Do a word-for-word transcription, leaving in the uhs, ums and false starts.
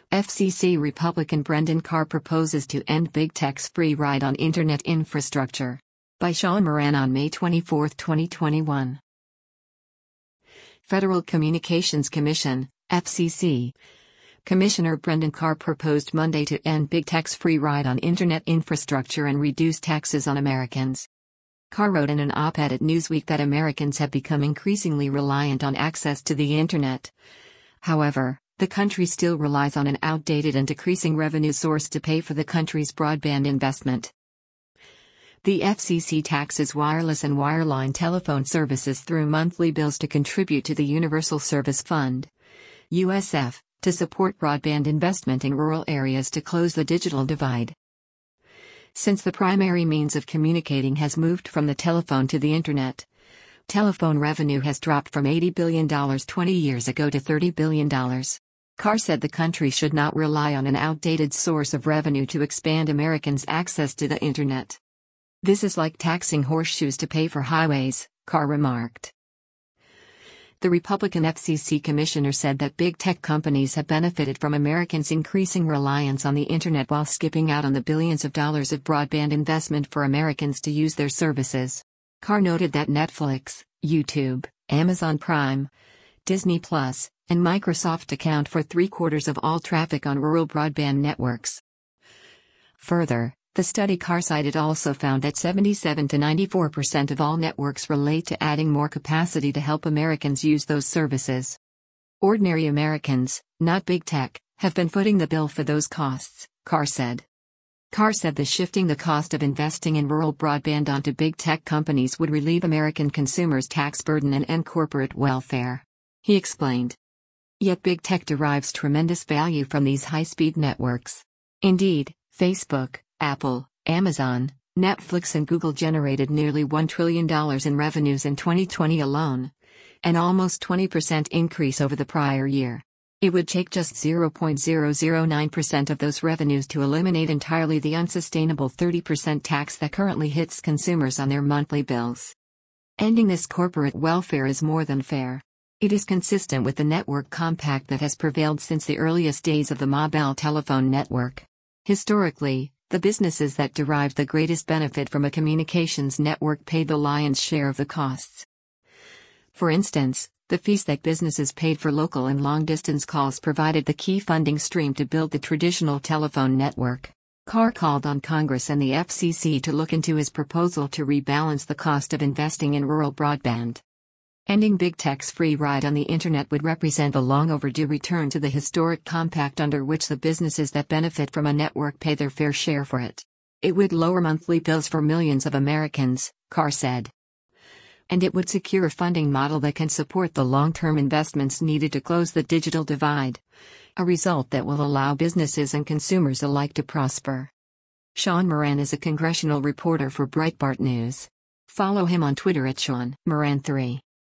F C C Republican Brendan Carr proposes to end big tech's free ride on internet infrastructure. By Sean Moran on May twenty-fourth, twenty twenty-one. Federal Communications Commission, F C C. Commissioner Brendan Carr proposed Monday to end big tech's free ride on internet infrastructure and reduce taxes on Americans. Carr wrote in an op-ed at Newsweek that Americans have become increasingly reliant on access to the internet. However, the country still relies on an outdated and decreasing revenue source to pay for the country's broadband investment. The F C C taxes wireless and wireline telephone services through monthly bills to contribute to the Universal Service Fund, U S F, to support broadband investment in rural areas to close the digital divide. Since the primary means of communicating has moved from the telephone to the internet, telephone revenue has dropped from eighty billion dollars twenty years ago to thirty billion dollars. Carr said the country should not rely on an outdated source of revenue to expand Americans' access to the internet. This is like taxing horseshoes to pay for highways, Carr remarked. The Republican F C C commissioner said that big tech companies have benefited from Americans' increasing reliance on the internet while skipping out on the billions of dollars of broadband investment for Americans to use their services. Carr noted that Netflix, YouTube, Amazon Prime, Disney Plus, and Microsoft account for three-quarters of all traffic on rural broadband networks. Further, the study Carr cited also found that seventy-seven to ninety-four percent of all networks relate to adding more capacity to help Americans use those services. Ordinary Americans, not big tech, have been footing the bill for those costs, Carr said. Carr said the shifting the cost of investing in rural broadband onto big tech companies would relieve American consumers' tax burden and end corporate welfare. He explained. Yet big tech derives tremendous value from these high-speed networks. Indeed, Facebook, Apple, Amazon, Netflix and Google generated nearly one trillion dollars in revenues in twenty twenty alone, an almost twenty percent increase over the prior year. It would take just zero point zero zero nine percent of those revenues to eliminate entirely the unsustainable thirty percent tax that currently hits consumers on their monthly bills. Ending this corporate welfare is more than fair. It is consistent with the network compact that has prevailed since the earliest days of the mobile telephone network. Historically, the businesses that derived the greatest benefit from a communications network paid the lion's share of the costs. For instance, the fees that businesses paid for local and long-distance calls provided the key funding stream to build the traditional telephone network. Carr called on Congress and the F C C to look into his proposal to rebalance the cost of investing in rural broadband. Ending big tech's free ride on the internet would represent a long overdue return to the historic compact under which the businesses that benefit from a network pay their fair share for it. It would lower monthly bills for millions of Americans, Carr said. And it would secure a funding model that can support the long-term investments needed to close the digital divide, a result that will allow businesses and consumers alike to prosper. Sean Moran is a congressional reporter for Breitbart News. Follow him on Twitter at Sean Moran three.